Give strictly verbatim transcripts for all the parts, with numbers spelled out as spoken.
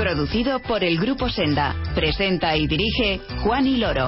Producido por el Grupo Senda. Presenta y dirige Juan Loro.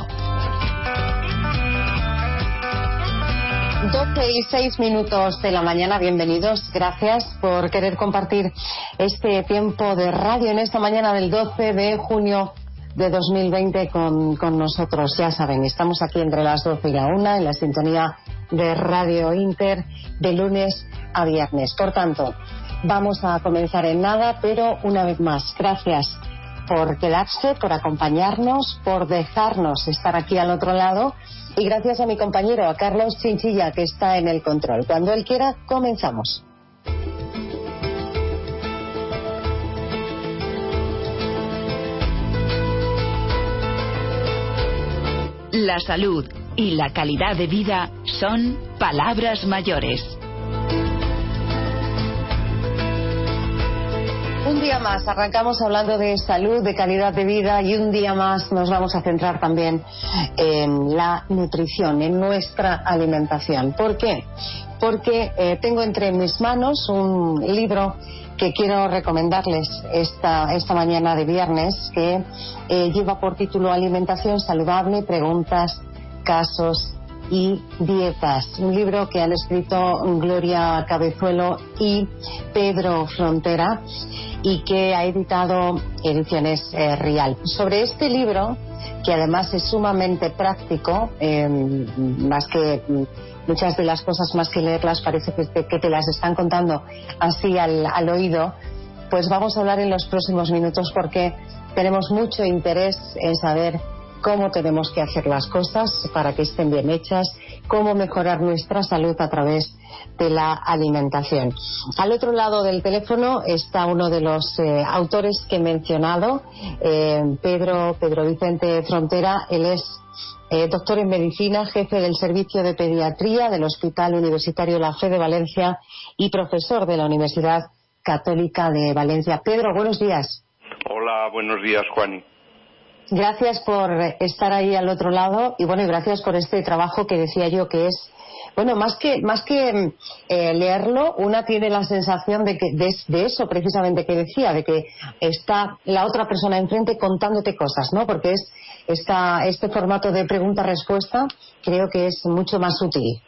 doce y seis minutos de la mañana, bienvenidos. Gracias por querer compartir este tiempo de radio en esta mañana del doce de junio de dos mil veinte con, con nosotros. Ya saben, estamos aquí entre las doce y la una en la sintonía de Radio Inter de lunes a viernes. Por tanto, vamos a comenzar en nada, pero una vez más, gracias por quedarse, por acompañarnos, por dejarnos estar aquí al otro lado. Y gracias a mi compañero, a Carlos Chinchilla, que está en el control. Cuando él quiera, comenzamos. La salud y la calidad de vida son palabras mayores. Un día más arrancamos hablando de salud, de calidad de vida, y un día más nos vamos a centrar también en la nutrición, en nuestra alimentación. ¿Por qué? Porque eh, tengo entre mis manos un libro que quiero recomendarles esta, esta mañana de viernes, que eh, lleva por título Alimentación Saludable, Preguntas, Casos y Dietas. Un libro que han escrito Gloria Cabezuelo y Pedro Frontera y que ha editado Ediciones eh, Rial. Sobre este libro, que además es sumamente práctico, eh, más que muchas de las cosas, más que leerlas, parece que te, que te las están contando así al, al oído, pues vamos a hablar en los próximos minutos, porque tenemos mucho interés en saber cómo tenemos que hacer las cosas para que estén bien hechas, cómo mejorar nuestra salud a través de la alimentación. Al otro lado del teléfono está uno de los eh, autores que he mencionado, eh, Pedro, Pedro Vicente Frontera. Él es eh, doctor en medicina, jefe del servicio de pediatría del Hospital Universitario La Fe de Valencia y profesor de la Universidad Católica de Valencia. Pedro, buenos días. Hola, buenos días, Juani. Gracias por estar ahí al otro lado y bueno, y gracias por este trabajo que decía yo que es, bueno, más que más que eh, leerlo, una tiene la sensación de que de, de eso precisamente que decía, de que está la otra persona enfrente contándote cosas, ¿no? Porque es esta, este formato de pregunta-respuesta, creo que es mucho más útil.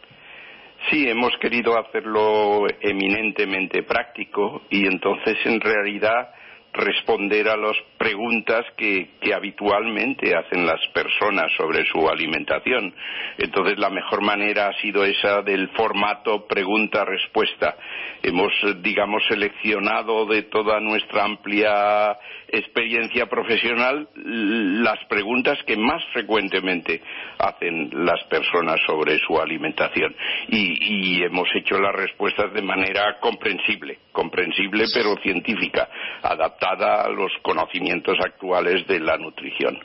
Sí, hemos querido hacerlo eminentemente práctico y entonces en realidad responder a las preguntas que, que habitualmente hacen las personas sobre su alimentación. Entonces la mejor manera ha sido esa del formato pregunta-respuesta. Hemos, digamos, seleccionado de toda nuestra amplia experiencia profesional las preguntas que más frecuentemente hacen las personas sobre su alimentación y, y hemos hecho las respuestas de manera comprensible, comprensible pero científica, adaptada a los conocimientos actuales de la nutrición.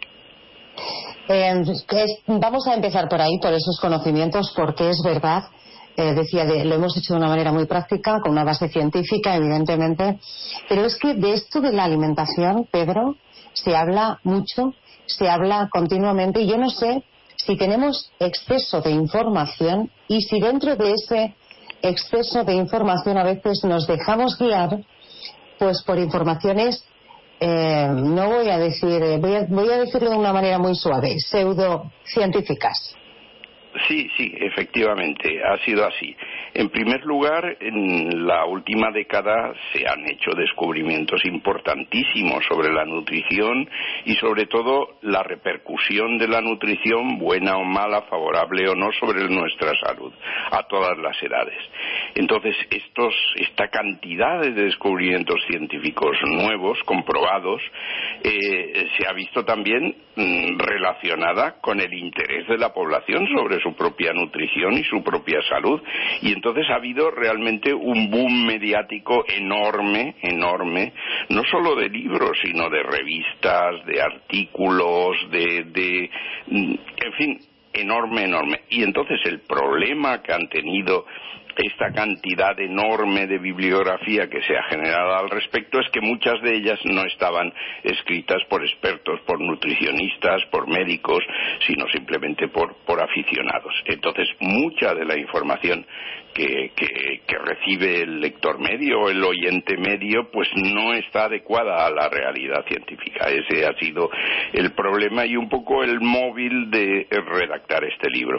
Eh, es, vamos a empezar por ahí, por esos conocimientos, porque es verdad. Eh, decía, de, lo hemos hecho de una manera muy práctica, con una base científica, evidentemente, pero es que de esto de la alimentación, Pedro, se habla mucho, se habla continuamente, y yo no sé si tenemos exceso de información y si dentro de ese exceso de información a veces nos dejamos guiar pues por informaciones, eh, no voy a decir, eh, voy, a, voy a decirlo de una manera muy suave, pseudocientíficas. Sí, sí, efectivamente, ha sido así. En primer lugar, en la última década se han hecho descubrimientos importantísimos sobre la nutrición y sobre todo la repercusión de la nutrición, buena o mala, favorable o no, sobre nuestra salud, a todas las edades. Entonces, estos, esta cantidad de descubrimientos científicos nuevos, comprobados, eh, se ha visto también mmm, relacionada con el interés de la población sobre su propia nutrición y su propia salud, y entonces ha habido realmente un boom mediático enorme, enorme, no solo de libros, sino de revistas, de artículos, de, de en fin, enorme, enorme. Y entonces el problema que han tenido esta cantidad enorme de bibliografía que se ha generado al respecto es que muchas de ellas no estaban escritas por expertos, por nutricionistas, por médicos, sino simplemente por, por aficionados. Entonces, mucha de la información que, que, que recibe el lector medio o el oyente medio, pues no está adecuada a la realidad científica. Ese ha sido el problema y un poco el móvil de redactar este libro.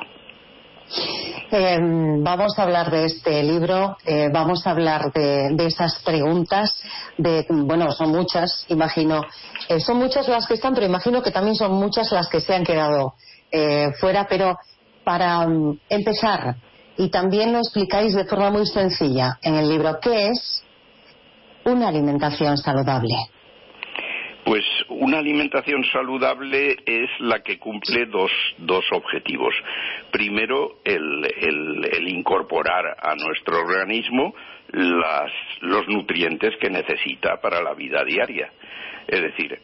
Eh, vamos a hablar de este libro, eh, vamos a hablar de, de esas preguntas, de, bueno, son muchas, imagino, eh, son muchas las que están, pero imagino que también son muchas las que se han quedado eh, fuera, pero para um, empezar, y también lo explicáis de forma muy sencilla en el libro, ¿qué es una alimentación saludable? Pues una alimentación saludable es la que cumple dos, dos objetivos. Primero, el, el, el incorporar a nuestro organismo las, los nutrientes que necesita para la vida diaria. Es decir,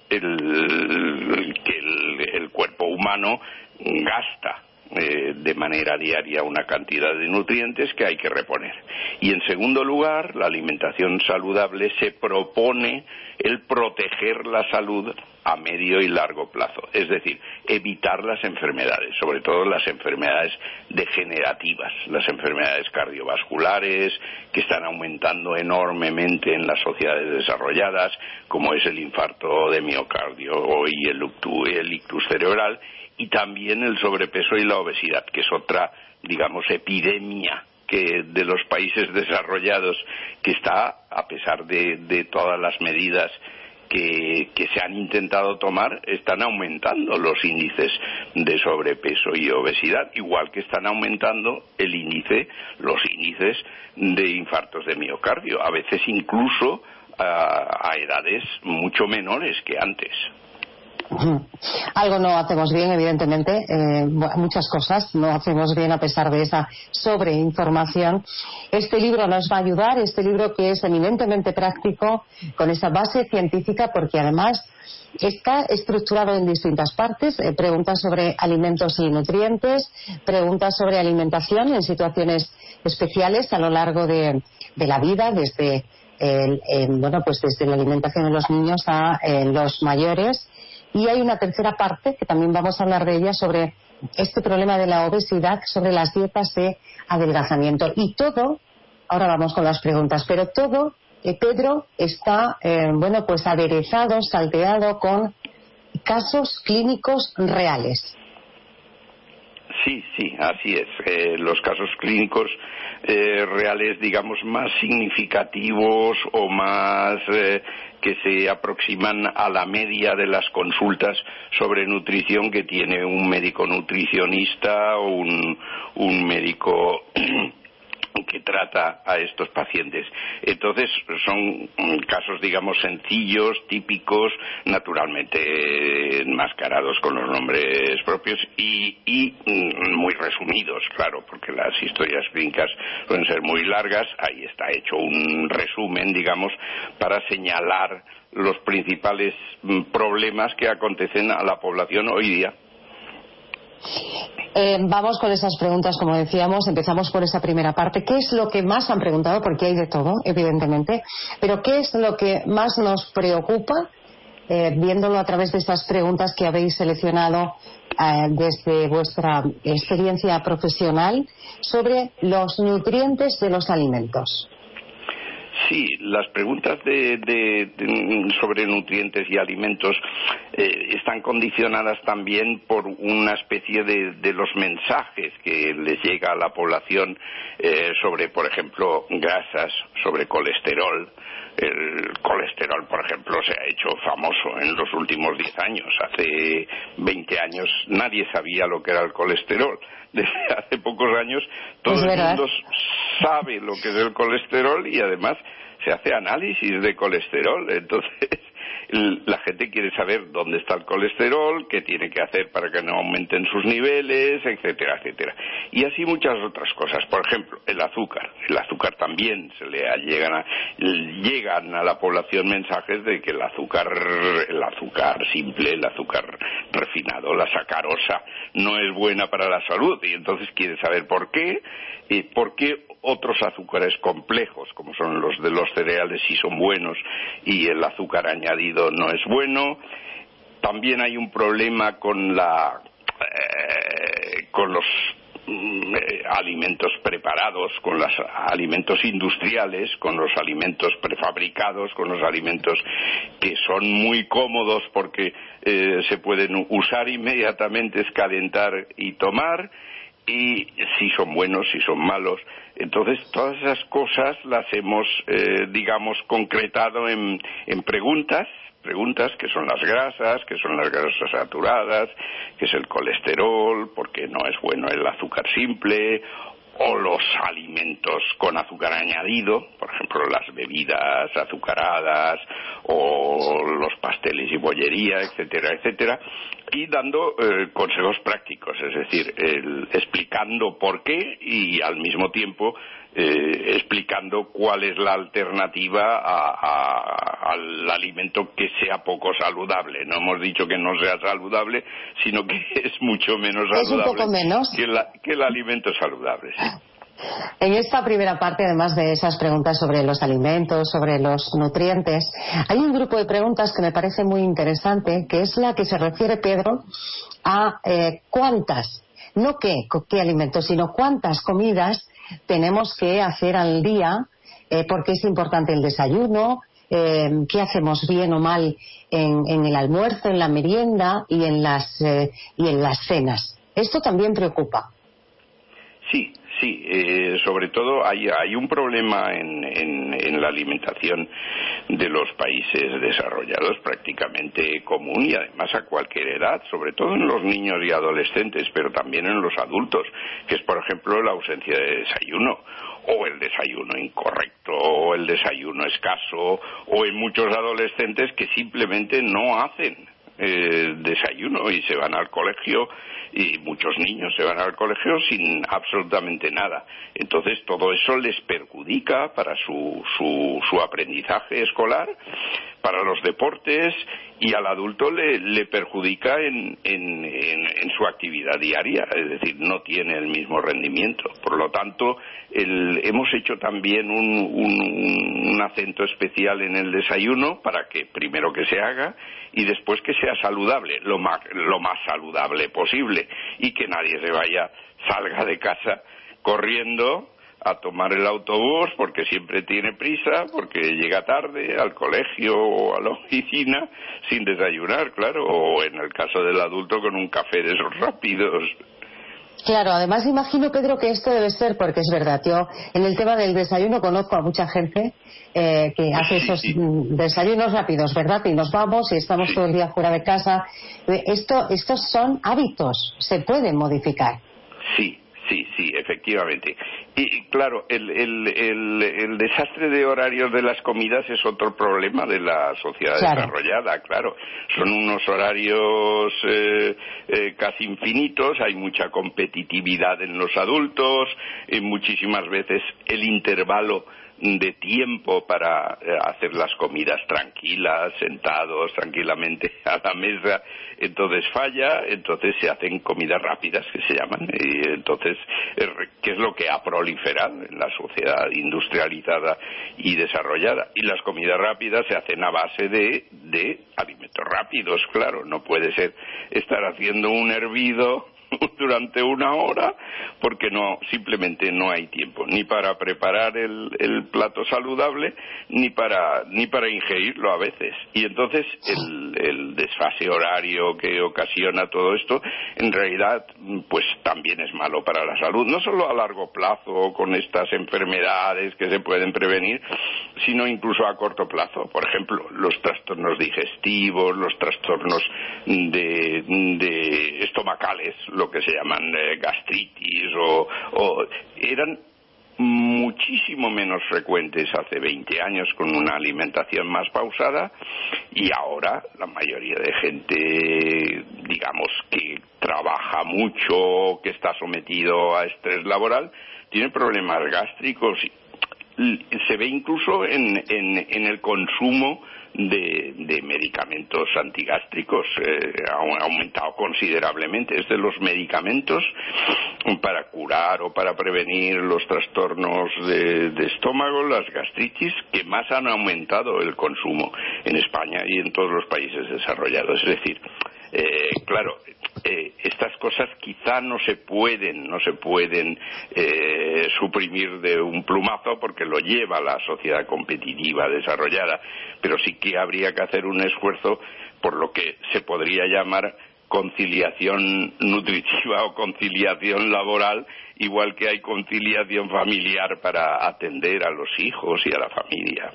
el, que el, el cuerpo humano gasta Eh, de manera diaria una cantidad de nutrientes que hay que reponer. Y en segundo lugar, la alimentación saludable se propone el proteger la salud a medio y largo plazo, es decir, evitar las enfermedades, sobre todo las enfermedades degenerativas, las enfermedades cardiovasculares que están aumentando enormemente en las sociedades desarrolladas, como es el infarto de miocardio y el, el ictus cerebral, y también el sobrepeso y la obesidad, que es otra, digamos, epidemia que de los países desarrollados, que está, a pesar de, de todas las medidas que, que se han intentado tomar, están aumentando los índices de sobrepeso y obesidad, igual que están aumentando el índice, los índices de infartos de miocardio, a veces incluso a, a edades mucho menores que antes. Algo no hacemos bien, evidentemente, eh, muchas cosas no hacemos bien a pesar de esa sobreinformación. Este libro nos va a ayudar, este libro que es eminentemente práctico, con esa base científica, porque además está estructurado en distintas partes, eh, preguntas sobre alimentos y nutrientes, preguntas sobre alimentación en situaciones especiales a lo largo de, de la vida, desde, el, eh, bueno, pues desde la alimentación de los niños a eh, los mayores. Y hay una tercera parte, que también vamos a hablar de ella, sobre este problema de la obesidad, sobre las dietas de adelgazamiento. Y todo, ahora vamos con las preguntas, pero todo, eh, Pedro, está, eh, bueno, pues aderezado, salteado con casos clínicos reales. Sí, sí, así es. Eh, los casos clínicos eh, reales, digamos, más significativos o más eh, que se aproximan a la media de las consultas sobre nutrición que tiene un médico nutricionista o un, un médico que trata a estos pacientes. Entonces son casos, digamos, sencillos, típicos, naturalmente enmascarados con los nombres propios y, y muy resumidos, claro, porque las historias clínicas pueden ser muy largas. Ahí está hecho un resumen, digamos, para señalar los principales problemas que acontecen a la población hoy día. Eh, vamos con esas preguntas, como decíamos, empezamos por esa primera parte. ¿Qué es lo que más han preguntado? Porque hay de todo, evidentemente, pero ¿qué es lo que más nos preocupa, eh, viéndolo a través de estas preguntas que habéis seleccionado eh, desde vuestra experiencia profesional sobre los nutrientes de los alimentos? Sí, las preguntas de, de, de, sobre nutrientes y alimentos eh, están condicionadas también por una especie de, de los mensajes que les llega a la población eh, sobre, por ejemplo, grasas, sobre colesterol. El colesterol, por ejemplo, se ha hecho famoso en los últimos diez años. Hace veinte años nadie sabía lo que era el colesterol. Desde hace pocos años todo el mundo sabe lo que es el colesterol y además se hace análisis de colesterol. Entonces la gente quiere saber dónde está el colesterol, qué tiene que hacer para que no aumenten sus niveles, etcétera, etcétera. Y así muchas otras cosas. Por ejemplo, el azúcar. El azúcar también se le llegan a, llegan a la población mensajes de que el azúcar, el azúcar simple, el azúcar refinado, la sacarosa, no es buena para la salud. Y entonces quiere saber por qué, y por qué otros azúcares complejos, como son los de los cereales, sí son buenos y el azúcar añadido no es bueno. También hay un problema con la eh, con los eh, alimentos preparados, con los alimentos industriales, con los alimentos prefabricados, con los alimentos que son muy cómodos porque eh, se pueden usar inmediatamente, es calentar y tomar, y si son buenos, si son malos. Entonces, todas esas cosas las hemos, eh, digamos, concretado en, en preguntas, preguntas que son las grasas, que son las grasas saturadas, que es el colesterol, porque no es bueno el azúcar simple, o los alimentos con azúcar añadido, por ejemplo, las bebidas azucaradas, o los pasteles y bollería, etcétera, etcétera, y dando eh, consejos prácticos, es decir, el, explicando por qué y al mismo tiempo eh, explicando cuál es la alternativa a, a, al alimento que sea poco saludable. No hemos dicho que no sea saludable, sino que es mucho menos saludable. Es un poco menos. Que, la, que el alimento saludable, sí. En esta primera parte, además de esas preguntas sobre los alimentos, sobre los nutrientes, hay un grupo de preguntas que me parece muy interesante, que es la que se refiere, Pedro, a eh, cuántas, no qué, qué alimentos, sino cuántas comidas tenemos que hacer al día, eh, porque es importante el desayuno, eh, qué hacemos bien o mal en, en el almuerzo, en la merienda y en las, eh, y en las cenas. Esto también preocupa. Sí. Sí, eh, sobre todo hay, hay un problema en, en, en la alimentación de los países desarrollados prácticamente común y además a cualquier edad, sobre todo en los niños y adolescentes, pero también en los adultos, que es por ejemplo la ausencia de desayuno, o el desayuno incorrecto, o el desayuno escaso, o en muchos adolescentes que simplemente no hacen eh, desayuno y se van al colegio, y muchos niños se van al colegio sin absolutamente nada. Entonces todo eso les perjudica para su, su, su aprendizaje escolar, para los deportes, y al adulto le, le perjudica en, en, en, en su actividad diaria, es decir, no tiene el mismo rendimiento. Por lo tanto, el, hemos hecho también un, un, un acento especial en el desayuno para que primero que se haga y después que sea saludable, lo más, lo más saludable posible, y que nadie se vaya, salga de casa corriendo a tomar el autobús porque siempre tiene prisa, porque llega tarde al colegio o a la oficina sin desayunar, claro, o en el caso del adulto con un café de esos rápidos. Claro, además imagino, Pedro, que esto debe ser, porque es verdad, yo en el tema del desayuno conozco a mucha gente eh, que hace sí, esos sí. desayunos rápidos, ¿verdad? Y nos vamos y estamos sí. todo el día fuera de casa. Esto, estos son hábitos, se pueden modificar. Sí. Sí, sí, efectivamente. Y claro, el, el, el, el desastre de horarios de las comidas es otro problema de la sociedad claro. desarrollada, claro. Son unos horarios eh, eh, casi infinitos, hay mucha competitividad en los adultos, y muchísimas veces el intervalo de tiempo para eh, hacer las comidas tranquilas, sentados tranquilamente a la mesa, entonces falla, entonces se hacen comidas rápidas que se llaman, y entonces, ¿qué es lo que ha proliferado en la sociedad industrializada y desarrollada? Y las comidas rápidas se hacen a base de, de alimentos rápidos, claro, no puede ser estar haciendo un hervido durante una hora porque no, simplemente no hay tiempo ni para preparar el, el plato saludable ni para ni para ingerirlo a veces, y entonces el, el desfase horario que ocasiona todo esto en realidad pues también es malo para la salud, no solo a largo plazo con estas enfermedades que se pueden prevenir, sino incluso a corto plazo. Por ejemplo, los trastornos digestivos, los trastornos de, de estomacales, lo que se llaman eh, gastritis, o, o eran muchísimo menos frecuentes hace veinte años con una alimentación más pausada, y ahora la mayoría de gente, digamos, que trabaja mucho, que está sometido a estrés laboral, tiene problemas gástricos se ve incluso en, en, en el consumo de, de medicamentos antigástricos. Eh, ha aumentado considerablemente. Es de los medicamentos para curar o para prevenir los trastornos de, de estómago, las gastritis, que más han aumentado el consumo en España y en todos los países desarrollados. Es decir, Eh, claro, eh, estas cosas quizá no se pueden, no se pueden eh, suprimir de un plumazo porque lo lleva la sociedad competitiva desarrollada, pero sí que habría que hacer un esfuerzo por lo que se podría llamar conciliación nutritiva o conciliación laboral, igual que hay conciliación familiar para atender a los hijos y a la familia.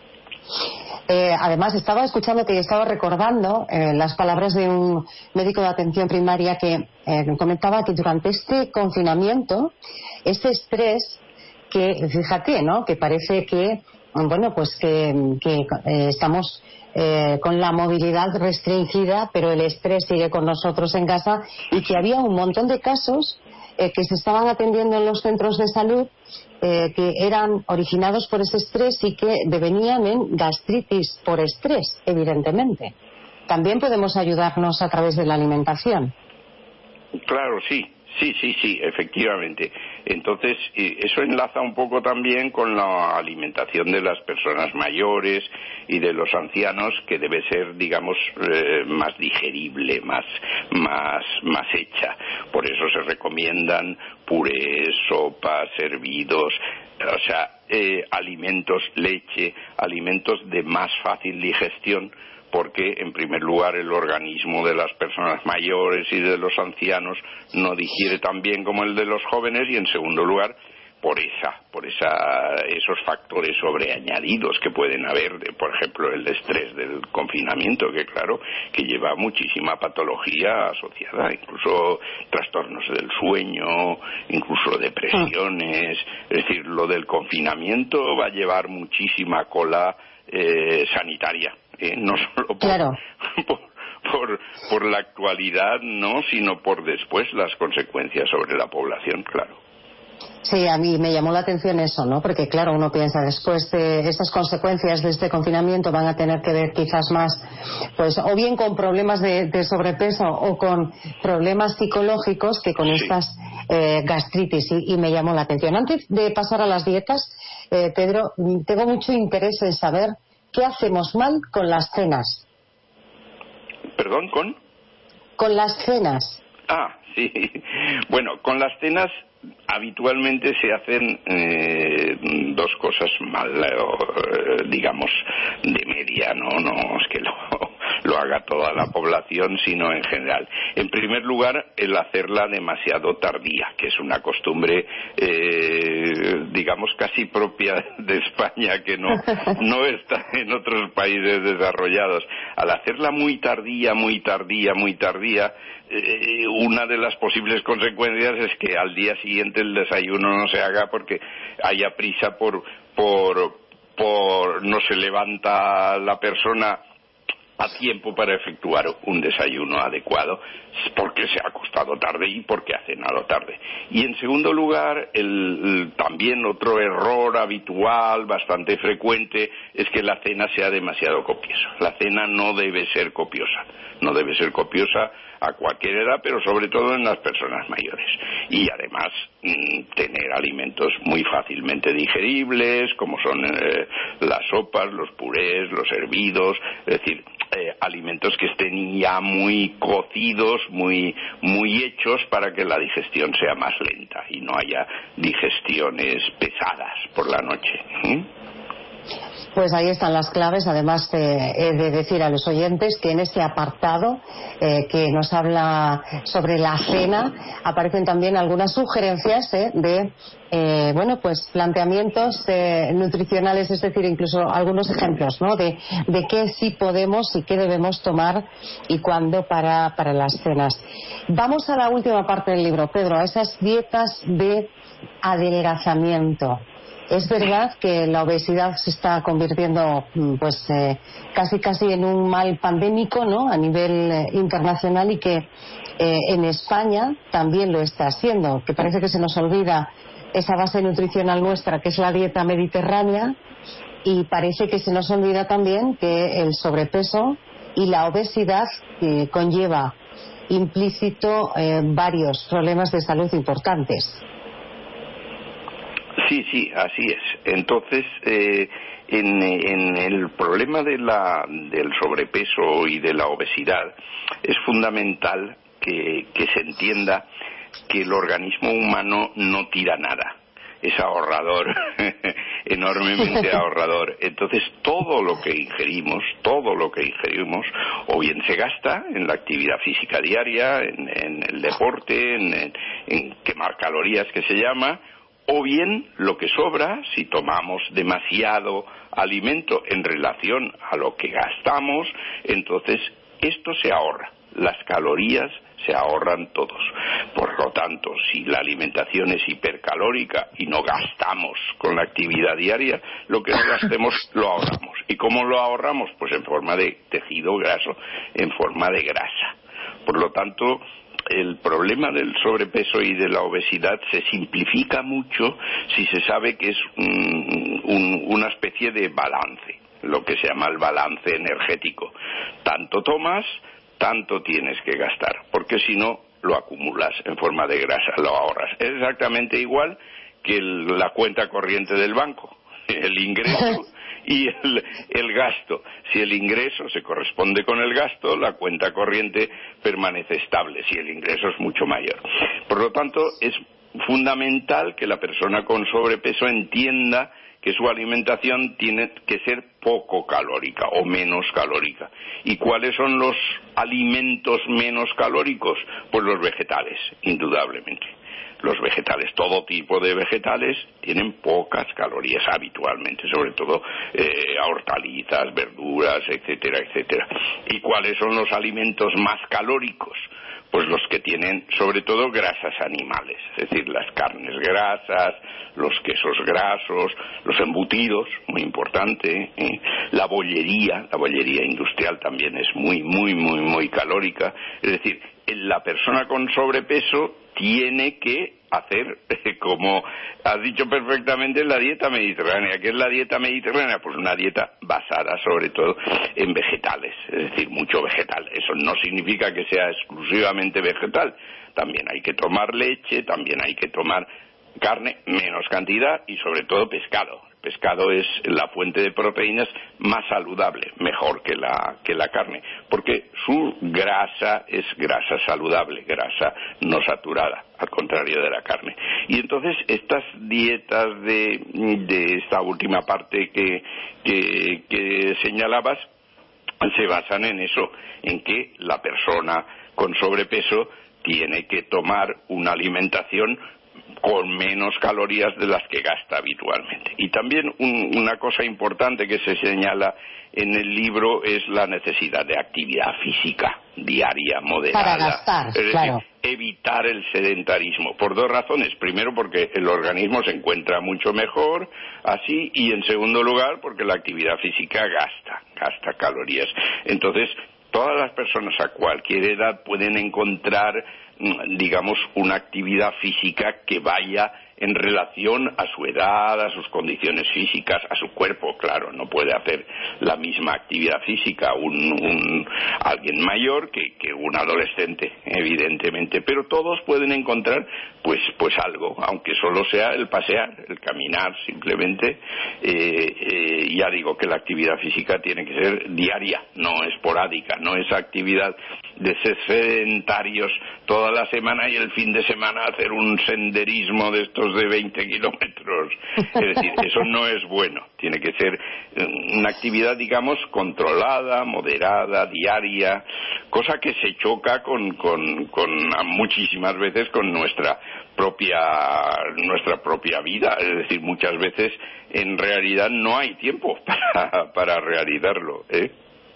Eh, además, estaba escuchando que estaba recordando eh, las palabras de un médico de atención primaria que eh, comentaba que durante este confinamiento, este estrés que, fíjate, ¿no?, que parece que, bueno, pues que, que eh, estamos eh, con la movilidad restringida, pero el estrés sigue con nosotros en casa, y que había un montón de casos eh, que se estaban atendiendo en los centros de salud eh, que eran originados por ese estrés y que devenían en gastritis por estrés, evidentemente. También podemos ayudarnos a través de la alimentación. Claro, sí. Sí, sí, sí, efectivamente. Entonces, eso enlaza un poco también con la alimentación de las personas mayores y de los ancianos, que debe ser, digamos, eh, más digerible, más, más, más hecha. Por eso se recomiendan purés, sopas, hervidos, o sea, eh, alimentos, leche, alimentos de más fácil digestión, porque en primer lugar el organismo de las personas mayores y de los ancianos no digiere tan bien como el de los jóvenes, y en segundo lugar por esa por esa esos factores sobreañadidos que pueden haber, de, por ejemplo, el estrés del confinamiento, que claro, que lleva muchísima patología asociada, incluso trastornos del sueño, incluso depresiones. Es decir, lo del confinamiento va a llevar muchísima cola eh, sanitaria. Eh, no solo por, claro. por, por, por la actualidad, no, sino por después las consecuencias sobre la población, claro. Sí, a mí me llamó la atención eso, ¿no? Porque claro, uno piensa, después de estas consecuencias de este confinamiento van a tener que ver quizás más, pues, o bien con problemas de, de sobrepeso o con problemas psicológicos que con sí. estas eh, gastritis, y, y me llamó la atención. Antes de pasar a las dietas, eh, Pedro, tengo mucho interés en saber ¿qué hacemos mal con las cenas? ¿Perdón, con? Con las cenas. Ah, sí. Bueno, con las cenas habitualmente se hacen eh, dos cosas mal, eh, digamos, de media, no, no es que lo, lo haga toda la población, sino en general. En primer lugar, el hacerla demasiado tardía, que es una costumbre, eh, digamos, casi propia de España, que no, no está en otros países desarrollados. Al hacerla muy tardía, muy tardía, muy tardía, eh, una de las posibles consecuencias es que al día siguiente el desayuno no se haga porque haya prisa por, por, por no se levanta la persona a tiempo para efectuar un desayuno adecuado, porque se ha acostado tarde y porque ha cenado tarde. Y en segundo lugar, el, el, también otro error habitual, bastante frecuente, es que la cena sea demasiado copiosa. La cena no debe ser copiosa, no debe ser copiosa a cualquier edad, pero sobre todo en las personas mayores. Y además mmm, tener alimentos muy fácilmente digeribles, como son eh, las sopas, los purés, los hervidos, es decir, eh, alimentos que estén ya muy cocidos, muy, muy hechos para que la digestión sea más lenta y no haya digestiones pesadas por la noche. ¿Mm? Pues ahí están las claves. Además eh, he de decir a los oyentes que en este apartado eh, que nos habla sobre la cena aparecen también algunas sugerencias eh, de eh, bueno, pues planteamientos eh, nutricionales, es decir, incluso algunos ejemplos, ¿no? de, de qué sí podemos y qué debemos tomar y cuándo para, para las cenas. Vamos a la última parte del libro, Pedro, a esas dietas de adelgazamiento. Es verdad que la obesidad se está convirtiendo, pues, eh, casi casi en un mal pandémico, ¿no?, a nivel eh, internacional, y que eh, en España también lo está haciendo, que parece que se nos olvida esa base nutricional nuestra, que es la dieta mediterránea, y parece que se nos olvida también que el sobrepeso y la obesidad eh, conlleva implícito eh, varios problemas de salud importantes. Sí, sí, así es. Entonces, eh, en, en el problema de la, del sobrepeso y de la obesidad es fundamental que, que se entienda que el organismo humano no tira nada. Es ahorrador, enormemente ahorrador. Entonces, todo lo que ingerimos, todo lo que ingerimos, o bien se gasta en la actividad física diaria, en, en el deporte, en, en, en quemar calorías, que se llama, o bien lo que sobra, si tomamos demasiado alimento en relación a lo que gastamos, entonces esto se ahorra. Las calorías se ahorran todos. Por lo tanto, si la alimentación es hipercalórica y no gastamos con la actividad diaria, lo que no gastemos lo ahorramos. ¿Y cómo lo ahorramos? Pues en forma de tejido graso, en forma de grasa. Por lo tanto, el problema del sobrepeso y de la obesidad se simplifica mucho si se sabe que es un, un, una especie de balance, lo que se llama el balance energético. Tanto tomas, tanto tienes que gastar, porque si no, lo acumulas en forma de grasa, lo ahorras. Es exactamente igual que el, la cuenta corriente del banco, el ingreso y el, el gasto. Si el ingreso se corresponde con el gasto, la cuenta corriente permanece estable, si el ingreso es mucho mayor. Por lo tanto, es fundamental que la persona con sobrepeso entienda que su alimentación tiene que ser poco calórica o menos calórica. ¿Y cuáles son los alimentos menos calóricos? Pues los vegetales, indudablemente. Los vegetales, todo tipo de vegetales, tienen pocas calorías habitualmente, sobre todo eh, hortalizas, verduras, etcétera, etcétera. ¿Y cuáles son los alimentos más calóricos? Pues los que tienen sobre todo grasas animales, es decir, las carnes grasas, los quesos grasos, los embutidos, muy importante, ¿eh? La bollería, la bollería industrial también es muy, muy, muy, muy calórica. Es decir, la persona con sobrepeso tiene que hacer, como has dicho perfectamente, la dieta mediterránea. ¿Qué es la dieta mediterránea? Pues una dieta basada sobre todo en vegetales, es decir, mucho vegetal. Eso no significa que sea exclusivamente vegetal. También hay que tomar leche, también hay que tomar carne, menos cantidad, y sobre todo pescado. Pescado es la fuente de proteínas más saludable, mejor que la que la carne, porque su grasa es grasa saludable, grasa no saturada, al contrario de la carne. Y entonces estas dietas de, de esta última parte que, que, que señalabas se basan en eso, en que la persona con sobrepeso tiene que tomar una alimentación con menos calorías de las que gasta habitualmente. Y también un, una cosa importante que se señala en el libro es la necesidad de actividad física diaria, moderada. Para gastar, es decir, claro. Evitar el sedentarismo, por dos razones. Primero, porque el organismo se encuentra mucho mejor así, y en segundo lugar, porque la actividad física gasta, gasta calorías. Entonces, todas las personas a cualquier edad pueden encontrar, digamos, una actividad física que vaya en relación a su edad, a sus condiciones físicas, a su cuerpo. Claro, no puede hacer la misma actividad física un, un alguien mayor que, que un adolescente, evidentemente, pero todos pueden encontrar pues pues algo, aunque solo sea el pasear, el caminar, simplemente. Eh, eh, ya digo que la actividad física tiene que ser diaria, no esporádica, no es actividad de ser sedentarios toda la semana y el fin de semana hacer un senderismo de estos de veinte kilómetros. Es decir, eso no es bueno. Tiene que ser una actividad, digamos, controlada, moderada, diaria, cosa que se choca con, con, con muchísimas veces con nuestra propia nuestra propia vida. Es decir, muchas veces en realidad no hay tiempo para, para realizarlo, ¿eh?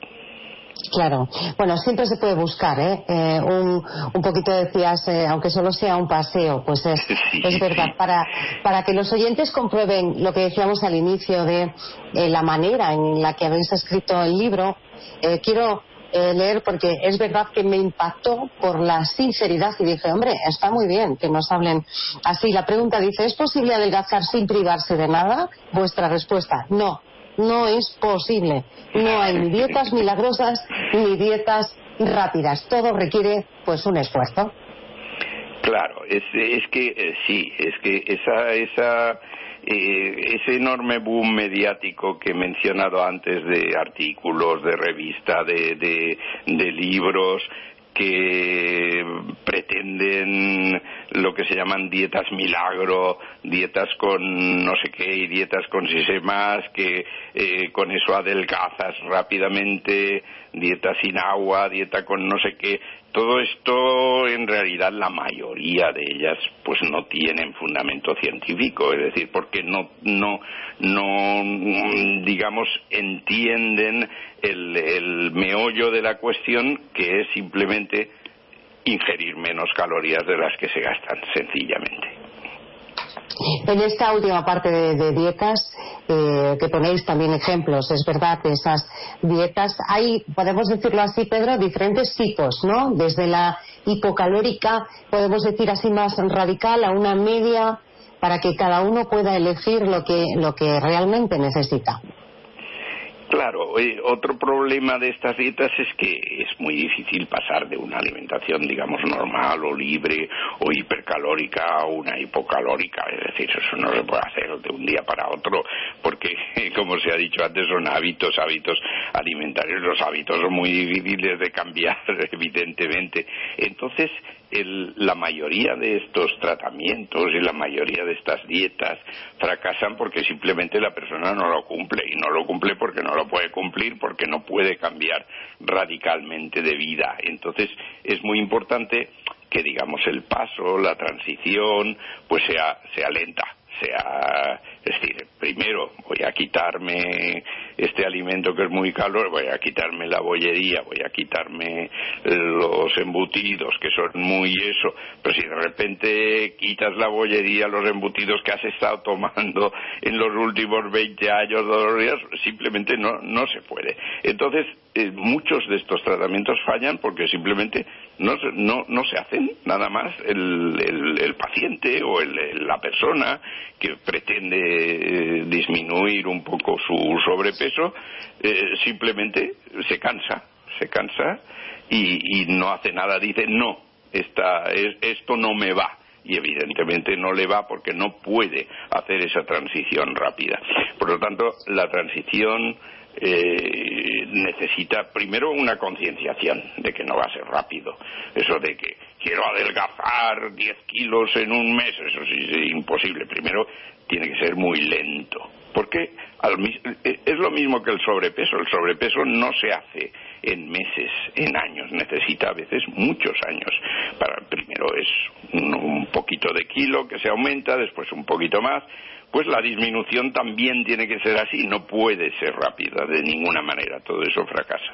Claro. Bueno, siempre se puede buscar, ¿eh? eh un, un poquito decías, eh, aunque solo sea un paseo, pues es, sí, es verdad. Sí. Para, para que los oyentes comprueben lo que decíamos al inicio de eh, la manera en la que habéis escrito el libro, eh, quiero eh, leer, porque es verdad que me impactó por la sinceridad y dije, hombre, está muy bien que nos hablen así. La pregunta dice, ¿es posible adelgazar sin privarse de nada? Vuestra respuesta, no, no es posible. No hay ni dietas milagrosas ni dietas rápidas. Todo requiere, pues, un esfuerzo. Claro, es, es que eh, sí, es que esa esa eh, ese enorme boom mediático que he mencionado antes de artículos, de revista, de, de, de libros que pretenden lo que se llaman dietas milagro, dietas con no sé qué y dietas con si sé más, que eh, con eso adelgazas rápidamente, dieta sin agua, dieta con no sé qué. Todo esto, en realidad, la mayoría de ellas, pues no tienen fundamento científico, es decir, porque no, no, no, digamos, entienden el, el meollo de la cuestión, que es simplemente ingerir menos calorías de las que se gastan, sencillamente. En esta última parte de, de dietas, eh, que ponéis también ejemplos, es verdad, de esas dietas, hay, podemos decirlo así, Pedro, diferentes tipos, ¿no? Desde la hipocalórica, podemos decir así más radical, a una media, para que cada uno pueda elegir lo que, lo que realmente necesita. Claro, eh, otro problema de estas dietas es que es muy difícil pasar de una alimentación, digamos, normal o libre o hipercalórica a una hipocalórica. Es decir, eso no se puede hacer de un día para otro porque, como se ha dicho antes, son hábitos, hábitos alimentarios. Los hábitos son muy difíciles de cambiar, evidentemente. Entonces, el, la mayoría de estos tratamientos y la mayoría de estas dietas fracasan porque simplemente la persona no lo cumple, y no lo cumple porque no lo puede cumplir, porque no puede cambiar radicalmente de vida. Entonces es muy importante que, digamos, el paso, la transición, pues sea, sea lenta. Sea, es decir, primero voy a quitarme este alimento que es muy calórico, voy a quitarme la bollería, voy a quitarme los embutidos que son muy eso, pero si de repente quitas la bollería, los embutidos que has estado tomando en los últimos veinte años, todos los días, simplemente no, no se puede. Entonces, eh, muchos de estos tratamientos fallan porque simplemente no, no, no se hacen, nada más el, el, el paciente o el, la persona que pretende eh, disminuir un poco su sobrepeso, eh, simplemente se cansa, se cansa y, y no hace nada, dice no, esta, es, esto no me va. Y evidentemente no le va porque no puede hacer esa transición rápida. Por lo tanto, la transición eh, necesita primero una concienciación de que no va a ser rápido. Eso de que quiero adelgazar diez kilos en un mes, eso sí es imposible. Primero tiene que ser muy lento. Porque al, es lo mismo que el sobrepeso. El sobrepeso no se hace en meses, en años. Necesita a veces muchos años. Para, primero es un, un poquito de kilo que se aumenta, después un poquito más. Pues la disminución también tiene que ser así. No puede ser rápida de ninguna manera. Todo eso fracasa.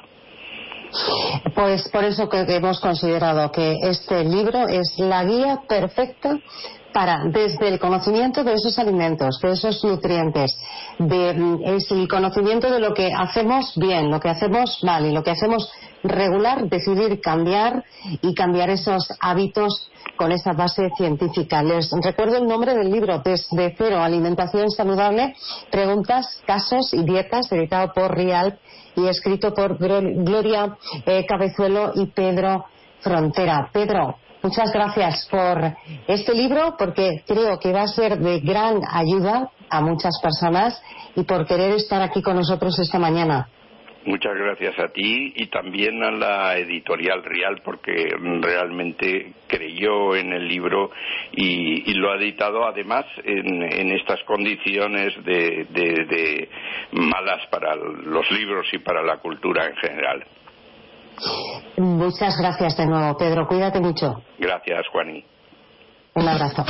Pues por eso que hemos considerado que este libro es la guía perfecta para, desde el conocimiento de esos alimentos, de esos nutrientes, de, es el conocimiento de lo que hacemos bien, lo que hacemos mal y lo que hacemos regular, decidir cambiar y cambiar esos hábitos con esa base científica. Les recuerdo el nombre del libro, Desde Cero, Alimentación Saludable, Preguntas, Casos y Dietas, editado por Rialp y escrito por Gloria eh, Cabezuelo y Pedro Frontera. Pedro, muchas gracias por este libro, porque creo que va a ser de gran ayuda a muchas personas, y por querer estar aquí con nosotros esta mañana. Muchas gracias a ti y también a la editorial Rialp, porque realmente creyó en el libro y, y lo ha editado además en, en estas condiciones de, de, de malas para los libros y para la cultura en general. Muchas gracias de nuevo, Pedro. Cuídate mucho. Gracias, Juani. Un abrazo.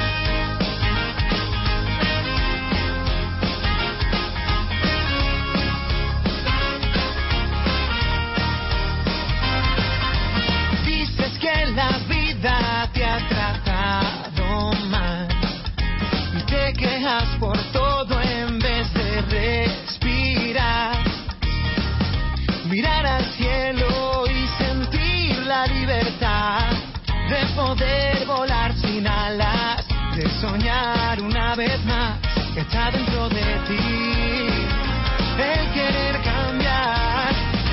La vida te ha tratado mal y te quejas por todo en vez de respirar. mirar al cielo y sentir la libertad de poder volar sin alas, de soñar una vez más que está dentro de ti, el querer cambiar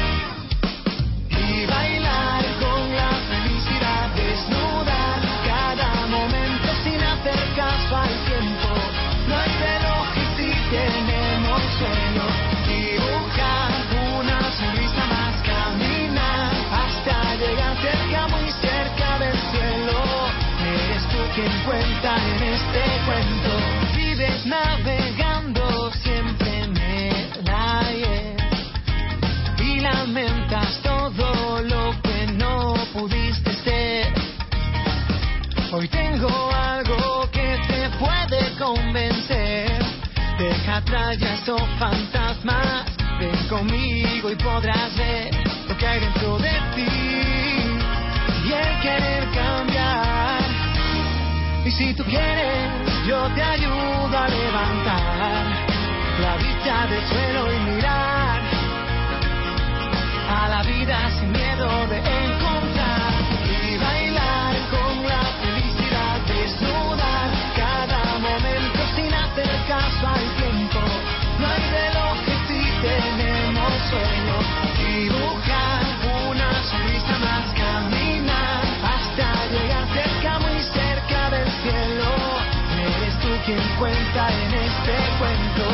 y bailar con la felicidad, desnudar cada momento sin hacer caso al tiempo. No hay reloj y si tenemos sueños, dibujar una sonrisa más, caminar hasta llegar cerca, muy cerca del cielo. Eres tú quien cuenta en este cuento. Vives navegando siempre en el aire y lamentas todo lo que no pudiste ser. Hoy tengo algo que te puede convencer. Deja atrás ya esos fantasmas, ven conmigo y podrás ver lo que hay dentro de ti y el querer cambiar. Y si tú quieres, yo te ayudo a levantar la vista del suelo y mirar a la vida sin miedo de encontrar y bailar con la felicidad, desnudar cada momento sin hacer caso al tiempo. No hay relojes si tenemos sueños, dibujar una sonrisa más, caminar hasta llegar cerca, muy cerca del cielo. Eres tú quien cuenta en este cuento.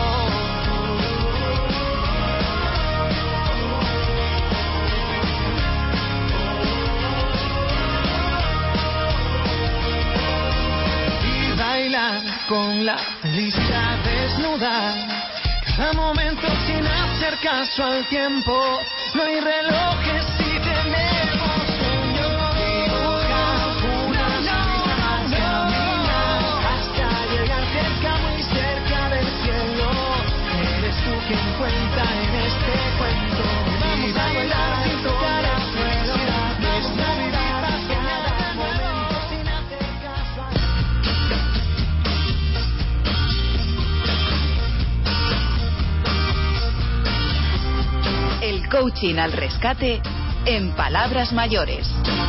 Y bailar con la felicidad, desnudar cada momento sin hacer caso al tiempo. No hay relojes si tenemos sueños. Dibujar una sonrisa más, caminar hasta llegar cerca, muy cerca del cielo. Eres tú quien cuenta en este cuento. Vamos a bailar sin tocar el suelo. Vamos a vivir cada momento sin hacer caso al El coaching al rescate en Palabras Mayores.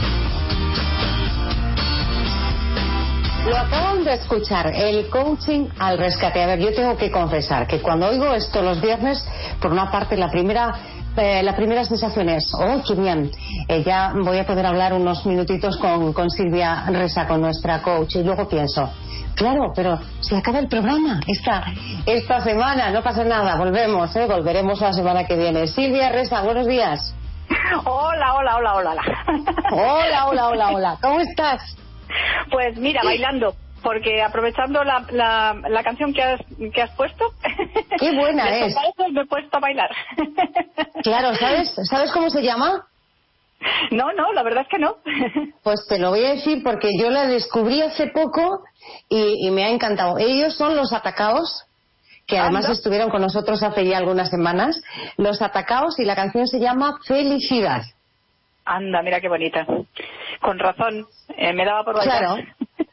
Lo acaban de escuchar, el coaching al rescate. A ver, yo tengo que confesar que cuando oigo esto los viernes, por una parte la primera eh, la primera sensación es, oh, qué bien, eh, ya voy a poder hablar unos minutitos con, con Silvia Resa, con nuestra coach, y luego pienso, claro, pero se acaba el programa esta, esta semana, no pasa nada, volvemos, ¿eh? Volveremos la semana que viene. Silvia Resa, buenos días. Hola, hola, hola, hola. Hola, hola, hola, hola. ¿Cómo estás? Pues mira, bailando, porque aprovechando la, la, la canción que has, que has puesto. Qué buena es. Eso me he puesto a bailar. Claro, ¿sabes, ¿sabes cómo se llama? No, no, la verdad es que no. Pues te lo voy a decir porque yo la descubrí hace poco y, y me ha encantado. Ellos son Los Atacaos, que además Anda. estuvieron con nosotros hace ya algunas semanas. Los Atacaos, y la canción se llama Felicidad. Anda, mira qué bonita. Con razón, eh, me daba por bailar. Claro.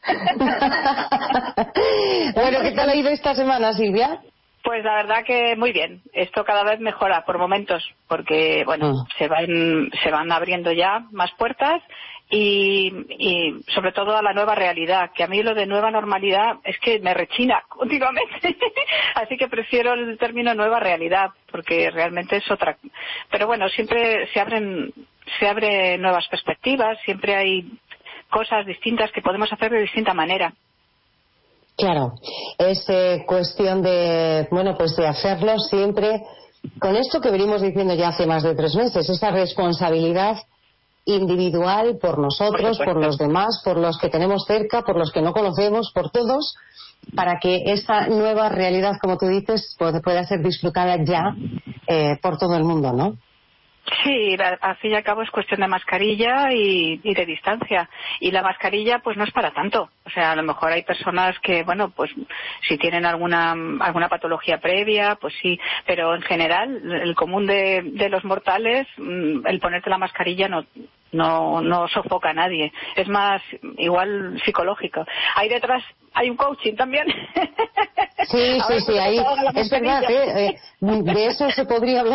Bueno, ¿qué tal ha ido esta semana, Silvia? Pues la verdad que muy bien. Esto cada vez mejora por momentos, porque bueno, Oh. se van se van abriendo ya más puertas y, y sobre todo a la nueva realidad, que a mí lo de nueva normalidad es que me rechina continuamente. Así que prefiero el término nueva realidad, porque realmente es otra. Pero bueno, siempre se abren se abren nuevas perspectivas, siempre hay cosas distintas que podemos hacer de distinta manera. Claro, es eh, cuestión de, bueno, pues de hacerlo siempre con esto que venimos diciendo ya hace más de tres meses, esa responsabilidad individual por nosotros, por, por los demás, por los que tenemos cerca, por los que no conocemos, por todos, para que esta nueva realidad, como tú dices, pueda, pueda ser disfrutada ya eh, por todo el mundo, ¿no? Sí, al fin y al cabo es cuestión de mascarilla y, y de distancia. Y la mascarilla pues no es para tanto. O sea, a lo mejor hay personas que, bueno, pues si tienen alguna alguna patología previa, pues sí. Pero en general, el común de, de los mortales, el ponerte la mascarilla no no no sofoca a nadie. Es más, igual psicológico. Ahí detrás hay un coaching también. Sí, sí, sí, ahí es verdad, ¿eh? De eso se podría hablar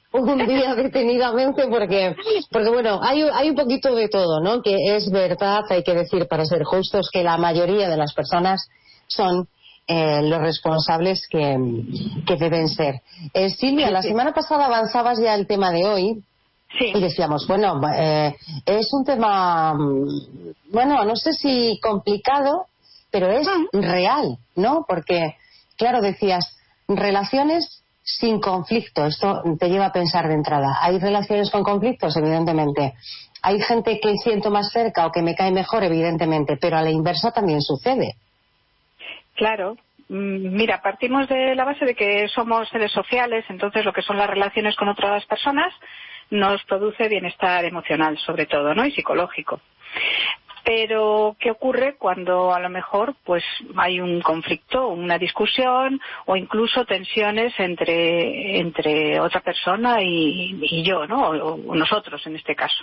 un día detenidamente porque, porque bueno, hay, hay un poquito de todo, ¿no? Que es verdad, hay que decir para ser justos, que la mayoría de las personas son eh, los responsables que, que deben ser. Eh, Silvia, la semana pasada avanzabas ya el tema de hoy. Sí. Y decíamos, bueno, eh, es un tema, bueno, no sé si complicado, pero es real, ¿no? Porque, claro, decías, relaciones sin conflicto. Esto te lleva a pensar de entrada. ¿Hay relaciones con conflictos? Evidentemente. ¿Hay gente que siento más cerca o que me cae mejor? Evidentemente. Pero a la inversa también sucede. Claro. Mira, partimos de la base de que somos seres sociales, entonces lo que son las relaciones con otras personas nos produce bienestar emocional, sobre todo, ¿no? Y psicológico. Pero, ¿qué ocurre cuando a lo mejor pues hay un conflicto, una discusión o incluso tensiones entre, entre otra persona y, y yo, ¿no? O, o nosotros en este caso.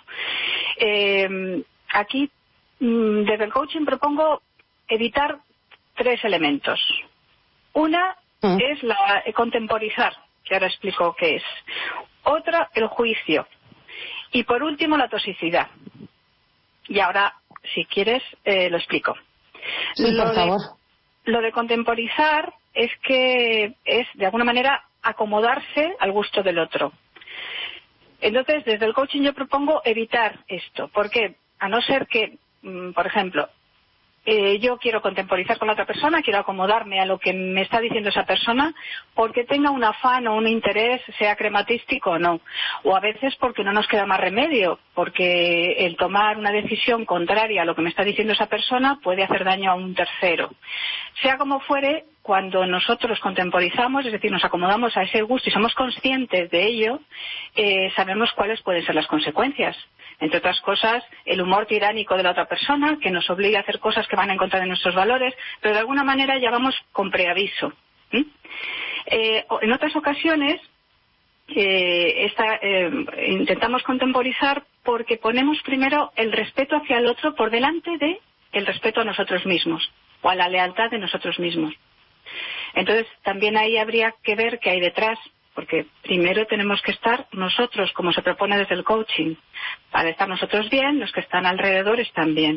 Eh, aquí, desde el coaching propongo evitar tres elementos. Una ¿Mm? es la contemporizar, que ahora explico qué es. Otra, el juicio. Y por último, la toxicidad. Y ahora, si quieres, eh, lo explico. Sí, lo por de, favor. Lo de contemporizar es que es, de alguna manera, acomodarse al gusto del otro. Entonces, desde el coaching yo propongo evitar esto. ¿Por qué? A no ser que, por ejemplo, Eh, yo quiero contemporizar con la otra persona, quiero acomodarme a lo que me está diciendo esa persona porque tenga un afán o un interés, sea crematístico o no. O a veces porque no nos queda más remedio, porque el tomar una decisión contraria a lo que me está diciendo esa persona puede hacer daño a un tercero. Sea como fuere, cuando nosotros contemporizamos, es decir, nos acomodamos a ese gusto y somos conscientes de ello, eh, sabemos cuáles pueden ser las consecuencias. Entre otras cosas, el humor tiránico de la otra persona, que nos obliga a hacer cosas que van en contra de nuestros valores, pero de alguna manera ya vamos con preaviso. ¿Mm? Eh, en otras ocasiones, eh, esta, eh, intentamos contemporizar porque ponemos primero el respeto hacia el otro por delante de el respeto a nosotros mismos o a la lealtad de nosotros mismos. Entonces, también ahí habría que ver qué hay detrás, porque primero tenemos que estar nosotros, como se propone desde el coaching. Para estar nosotros bien, los que están alrededor están bien.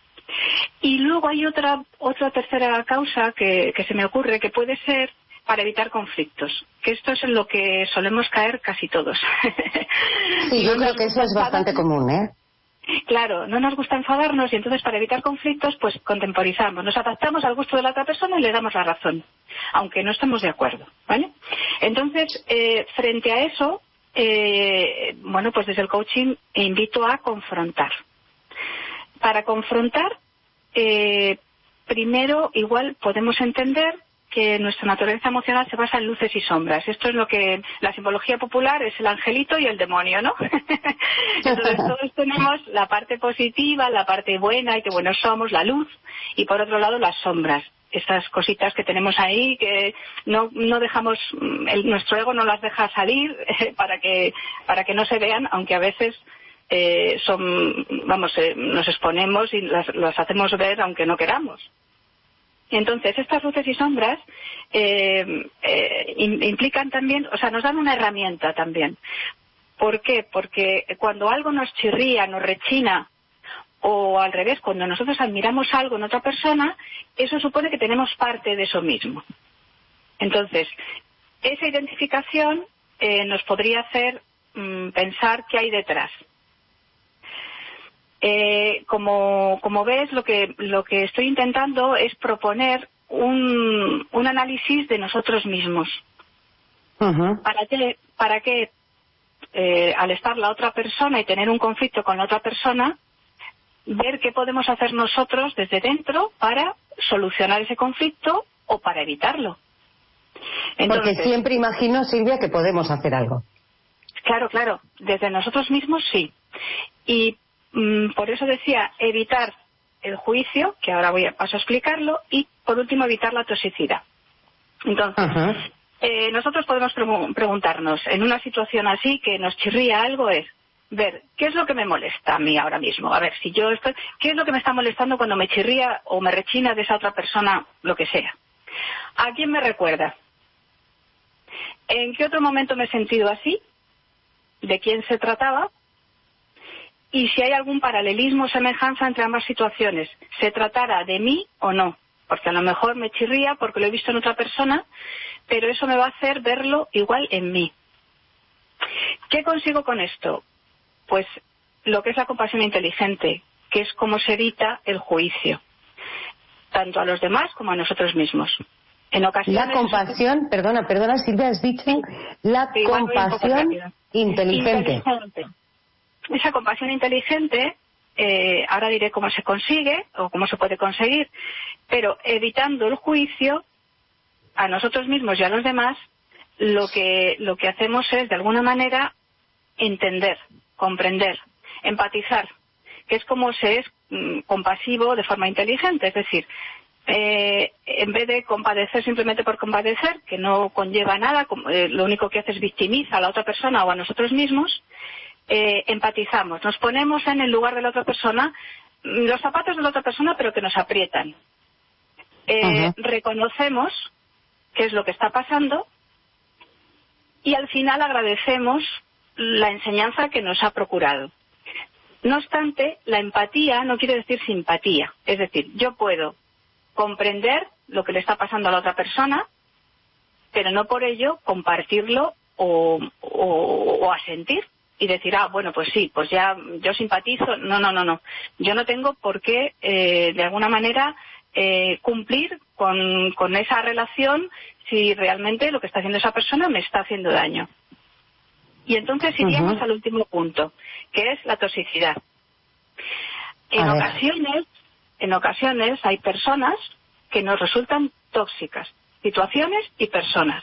Y luego hay otra otra tercera causa que, que se me ocurre, que puede ser para evitar conflictos, que esto es en lo que solemos caer casi todos. Sí, yo creo que eso es bastante común, ¿eh? Claro, no nos gusta enfadarnos y entonces para evitar conflictos pues contemporizamos, nos adaptamos al gusto de la otra persona y le damos la razón, aunque no estemos de acuerdo, ¿vale? Entonces, eh, frente a eso, eh, bueno, pues desde el coaching invito a confrontar. Para confrontar, eh, primero igual podemos entender que nuestra naturaleza emocional se basa en luces y sombras. Esto es lo que la simbología popular es el angelito y el demonio, ¿no? Entonces todos tenemos la parte positiva, la parte buena y que buenos somos, la luz, y por otro lado las sombras. Estas cositas que tenemos ahí que no no dejamos, el, nuestro ego no las deja salir eh, para que para que no se vean, aunque a veces eh, son, vamos, eh, nos exponemos y las, las hacemos ver aunque no queramos. Entonces, estas luces y sombras eh, eh, implican también, o sea, nos dan una herramienta también. ¿Por qué? Porque cuando algo nos chirría, nos rechina, o al revés, cuando nosotros admiramos algo en otra persona, eso supone que tenemos parte de eso mismo. Entonces, esa identificación eh, nos podría hacer mmm, pensar qué hay detrás. Eh, como, como ves, lo que, lo que estoy intentando es proponer un, un análisis de nosotros mismos. Uh-huh. ¿Para qué? Para que eh, al estar la otra persona y tener un conflicto con la otra persona, ver qué podemos hacer nosotros desde dentro para solucionar ese conflicto o para evitarlo. Entonces, porque siempre imagino, Silvia, que podemos hacer algo. Claro, claro. Desde nosotros mismos sí. Y por eso decía evitar el juicio, que ahora voy a paso a explicarlo, y por último evitar la toxicidad. Entonces, uh-huh. eh, nosotros podemos pre- preguntarnos en una situación así que nos chirría algo, es ver qué es lo que me molesta a mí ahora mismo. A ver, si yo estoy, qué es lo que me está molestando cuando me chirría o me rechina de esa otra persona, lo que sea. ¿A quién me recuerda? ¿En qué otro momento me he sentido así? de quién se trataba y si hay algún paralelismo o semejanza entre ambas situaciones, se tratara de mí o no, porque a lo mejor me chirría porque lo he visto en otra persona, pero eso me va a hacer verlo igual en mí. ¿Qué consigo con esto? Pues lo que es la compasión inteligente, que es cómo se evita el juicio, tanto a los demás como a nosotros mismos. En ocasiones, la compasión, perdona, perdona Silvia, has dicho sí, la compasión inteligente. inteligente. Esa compasión inteligente, eh, ahora diré cómo se consigue o cómo se puede conseguir, pero evitando el juicio a nosotros mismos y a los demás, lo que, lo que hacemos es, de alguna manera, entender, comprender, empatizar, que es como se es mm, compasivo de forma inteligente, es decir, eh, en vez de compadecer simplemente por compadecer, que no conlleva nada, eh, lo único que hace es victimiza a la otra persona o a nosotros mismos, eh, empatizamos, nos ponemos en el lugar de la otra persona, los zapatos de la otra persona, pero que nos aprietan. Eh, uh-huh. Reconocemos qué es lo que está pasando y al final agradecemos la enseñanza que nos ha procurado. No obstante, la empatía no quiere decir simpatía. Es decir, yo puedo comprender lo que le está pasando a la otra persona, pero no por ello compartirlo o, o, o asentir y decir, ah, bueno, pues sí, pues ya yo simpatizo. No, no, no, no. Yo no tengo por qué, eh, de alguna manera, eh, cumplir con, con esa relación si realmente lo que está haciendo esa persona me está haciendo daño. Y entonces iríamos uh-huh. al último punto, que es la toxicidad. En ocasiones, en ocasiones hay personas que nos resultan tóxicas, situaciones y personas.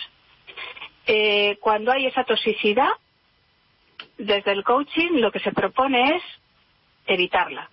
Eh, cuando hay esa toxicidad, desde el coaching lo que se propone es evitarla.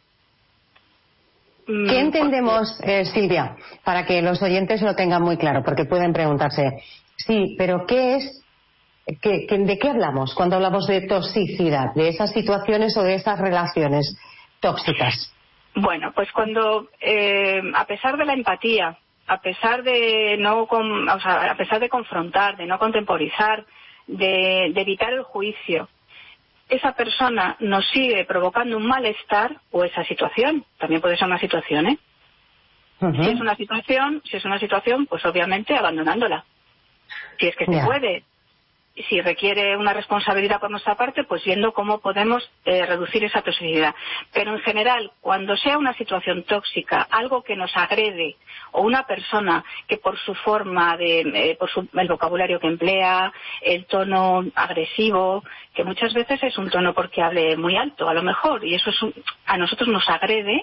¿Qué entendemos, eh, Silvia, para que los oyentes lo tengan muy claro? Porque pueden preguntarse, sí, pero ¿qué es? ¿Qué, qué, ¿De qué hablamos cuando hablamos de toxicidad? ¿De esas situaciones o de esas relaciones tóxicas? Bueno, pues cuando, eh, a pesar de la empatía, a pesar de no, con, o sea, a pesar de confrontar, de no contemporizar, de, de evitar el juicio, esa persona nos sigue provocando un malestar, o esa situación, también puede ser una situación, ¿eh? Uh-huh. Si es una situación, si es una situación, pues obviamente abandonándola. Si es que se yeah. puede. Si requiere una responsabilidad por nuestra parte, pues viendo cómo podemos eh, reducir esa toxicidad. Pero en general, cuando sea una situación tóxica, algo que nos agrede, o una persona que por su forma, de, eh, por su, el vocabulario que emplea, el tono agresivo, que muchas veces es un tono porque hable muy alto, a lo mejor, y eso es un, a nosotros nos agrede.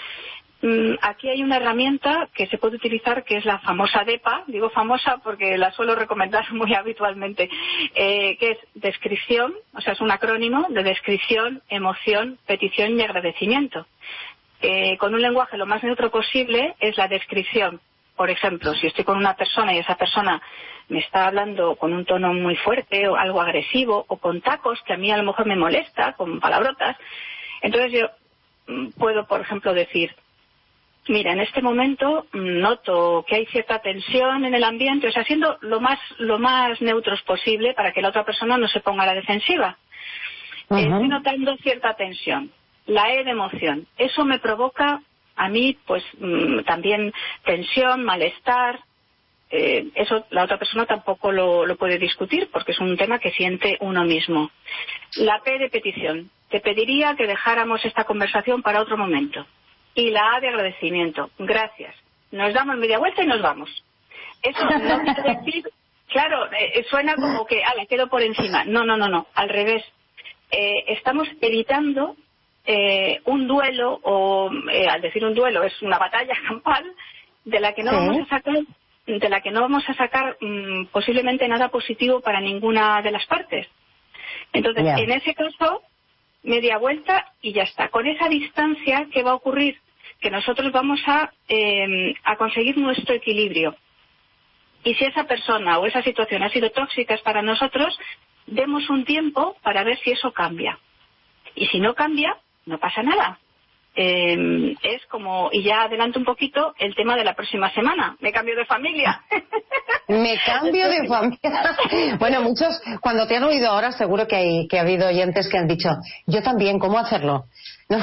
Aquí hay una herramienta que se puede utilizar, que es la famosa D E P A. Digo famosa porque la suelo recomendar muy habitualmente, eh, que es descripción, o sea, es un acrónimo de descripción, emoción, petición y agradecimiento. Eh, con un lenguaje lo más neutro posible es la descripción. Por ejemplo, si estoy con una persona y esa persona me está hablando con un tono muy fuerte o algo agresivo o con tacos que a mí a lo mejor me molesta, con palabrotas, entonces yo puedo, por ejemplo, decir: mira, en este momento noto que hay cierta tensión en el ambiente, o sea, siendo lo más lo más neutros posible para que la otra persona no se ponga a la defensiva. Uh-huh. Estoy notando cierta tensión, la E de emoción. Eso me provoca a mí, pues, mmm, también tensión, malestar. Eh, eso la otra persona tampoco lo, lo puede discutir porque es un tema que siente uno mismo. La P de petición. Te pediría que dejáramos esta conversación para otro momento. Y la A de agradecimiento. Gracias. Nos damos media vuelta y nos vamos. Eso no quiere decir, claro, eh, suena como que, ah, la quedo por encima. No, no, no, no. Al revés. Eh, estamos evitando eh, un duelo, o eh, al decir un duelo es una batalla campal, de la que no sí. vamos a sacar, de la que no vamos a sacar mmm, posiblemente nada positivo para ninguna de las partes. Entonces, yeah. en ese caso, media vuelta y ya está. Con esa distancia, ¿qué va a ocurrir? Que nosotros vamos a, eh, a conseguir nuestro equilibrio. Y si esa persona o esa situación ha sido tóxica para nosotros, demos un tiempo para ver si eso cambia. Y si no cambia, no pasa nada. eh, es como, y ya adelanto un poquito, el tema de la próxima semana. Me cambio de familia. Me cambio de familia. Bueno, muchos, cuando te han oído ahora, seguro que, hay, que ha habido oyentes que han dicho, yo también, ¿cómo hacerlo? ¿No?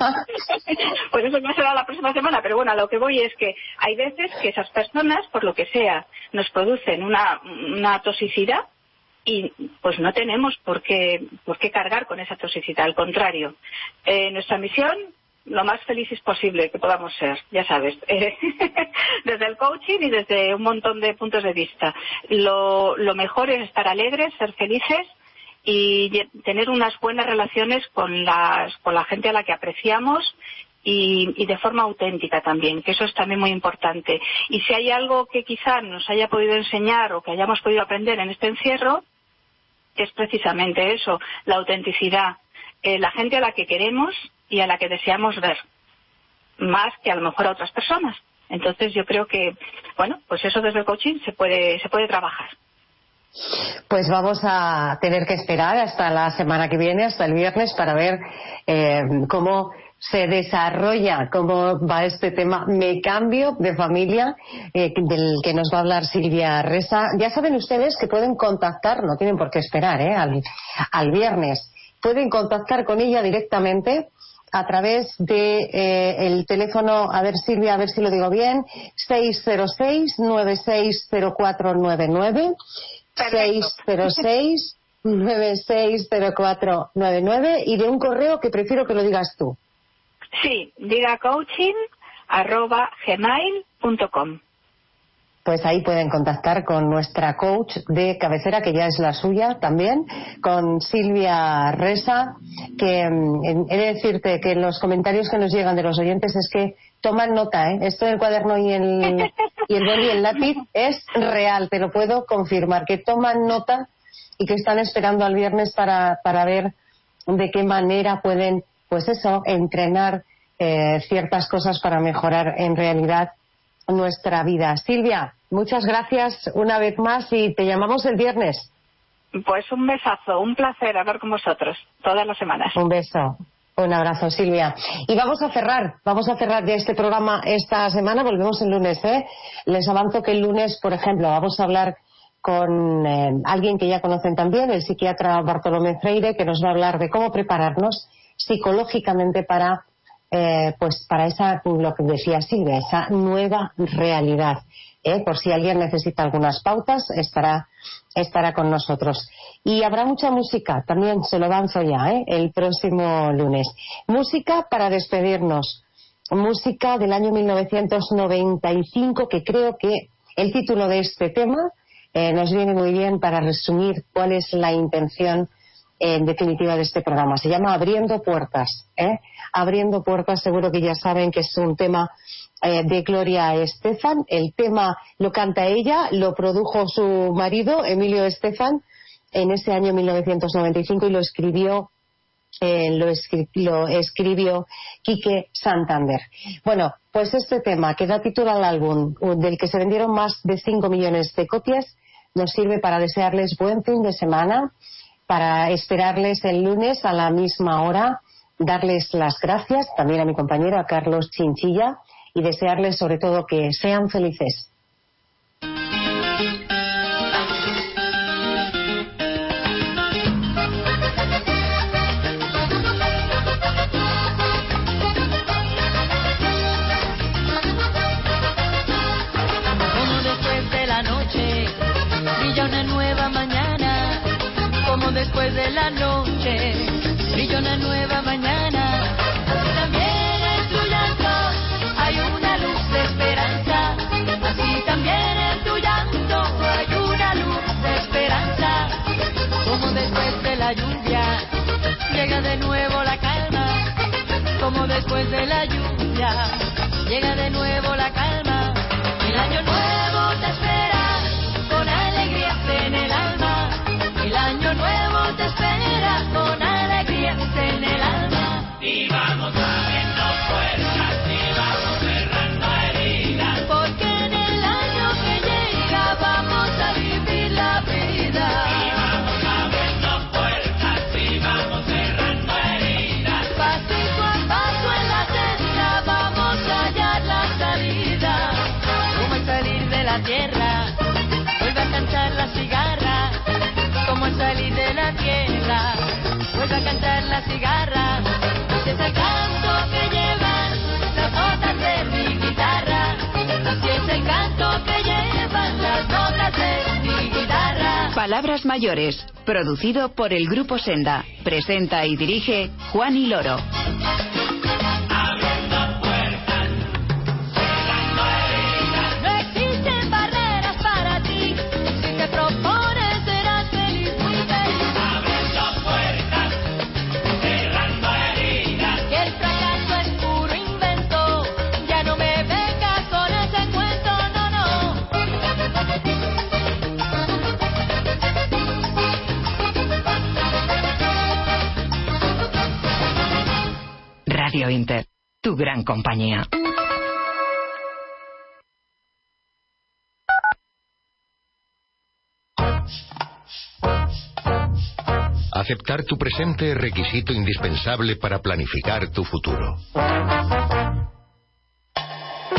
Pues eso no será la próxima semana, pero bueno, a lo que voy es que hay veces que esas personas, por lo que sea, nos producen una, una toxicidad y pues no tenemos por qué, por qué cargar con esa toxicidad. Al contrario, eh, nuestra misión, lo más felices posible que podamos ser, ya sabes, eh, desde el coaching y desde un montón de puntos de vista. Lo, lo mejor es estar alegres, ser felices y tener unas buenas relaciones con, las, con la gente a la que apreciamos y, y de forma auténtica también, que eso es también muy importante. Y si hay algo que quizá nos haya podido enseñar o que hayamos podido aprender en este encierro, es precisamente eso, la autenticidad, eh, la gente a la que queremos y a la que deseamos ver, más que a lo mejor a otras personas. Entonces yo creo que, bueno, pues eso desde el coaching se puede, se puede trabajar. Pues vamos a tener que esperar hasta la semana que viene, hasta el viernes, para ver eh, cómo se desarrolla, cómo va este tema. Me cambio de familia, eh, del que nos va a hablar Silvia Resa. Ya saben ustedes que pueden contactar, no tienen por qué esperar eh, al, al viernes, pueden contactar con ella directamente a través de eh, el teléfono, a ver Silvia, a ver si lo digo bien, seis cero seis, nueve seis cero cuatro nueve nueve, seis cero seis, nueve seis cero cuatro nueve nueve, y de un correo que prefiero que lo digas tú. Sí, diga coaching arroba gmail punto com. Pues ahí pueden contactar con nuestra coach de cabecera, que ya es la suya también, con Silvia Resa, que eh, he de decirte que los comentarios que nos llegan de los oyentes es que toman nota, ¿eh? Esto del cuaderno y el, y el boli y el lápiz es real, te lo puedo confirmar, que toman nota y que están esperando al viernes para, para ver de qué manera pueden, pues eso, entrenar eh, ciertas cosas para mejorar en realidad nuestra vida. Silvia, muchas gracias una vez más y te llamamos el viernes. Pues un besazo, un placer hablar con vosotros todas las semanas. Un beso, un abrazo, Silvia. Y vamos a cerrar, vamos a cerrar ya este programa esta semana, volvemos el lunes, ¿eh? Les avanzo que el lunes, por ejemplo, vamos a hablar con eh, alguien que ya conocen también, el psiquiatra Bartolomé Freire, que nos va a hablar de cómo prepararnos psicológicamente para Eh, pues para esa, lo que decía Silvia, esa nueva realidad. ¿eh? Por si alguien necesita algunas pautas, estará estará con nosotros. Y habrá mucha música, también se lo avanzo ya, ¿eh? el próximo lunes. Música para despedirnos. Música del año mil novecientos noventa y cinco, que creo que el título de este tema eh, nos viene muy bien para resumir cuál es la intención en definitiva de este programa. Se llama Abriendo Puertas. ¿eh? Abriendo Puertas, seguro que ya saben que es un tema eh, de Gloria Estefan. El tema lo canta ella, lo produjo su marido, Emilio Estefan, en ese año mil novecientos noventa y cinco, y lo escribió eh, lo, escri- lo escribió Quique Santander. Bueno, pues este tema que da título al álbum, del que se vendieron más de cinco millones de copias, nos sirve para desearles buen fin de semana, para esperarles el lunes a la misma hora, darles las gracias también a mi compañero, a Carlos Chinchilla, y desearles sobre todo que sean felices. Como después de la noche brilla una nueva mañana, como después de la noche brilla una nueva mañana, así también en tu llanto hay una luz de esperanza, así también en tu llanto hay una luz de esperanza. Como después de la lluvia llega de nuevo la calma, como después de la lluvia llega de nuevo la calma. El año nuevo te espera con alegría en el alma, el año nuevo te espera con alegría en el alma. Y vamos abriendo puertas y vamos cerrando heridas, porque en el año que llega vamos a vivir la vida. Y vamos abriendo puertas y vamos cerrando heridas, pasito a paso en la tierra. la tierra. Vuelve a cantar la cigarra, como al salir de la tierra. Vuelve a cantar la cigarra, ese es el canto que llevan las notas de mi guitarra. Así es el canto que llevan las notas de mi guitarra. Palabras mayores, producido por el Grupo Senda. Presenta y dirige Juan y Loro. Radio Inter, tu gran compañía. Aceptar tu presente es requisito indispensable para planificar tu futuro.